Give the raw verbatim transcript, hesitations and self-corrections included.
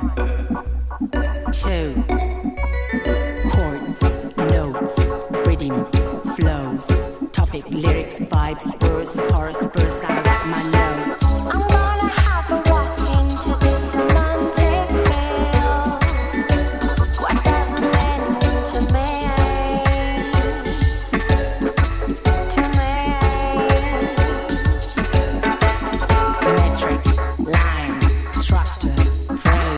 two, chords, notes, rhythm, flows, topic, lyrics, vibes, verse, chorus, verse, I write my notes.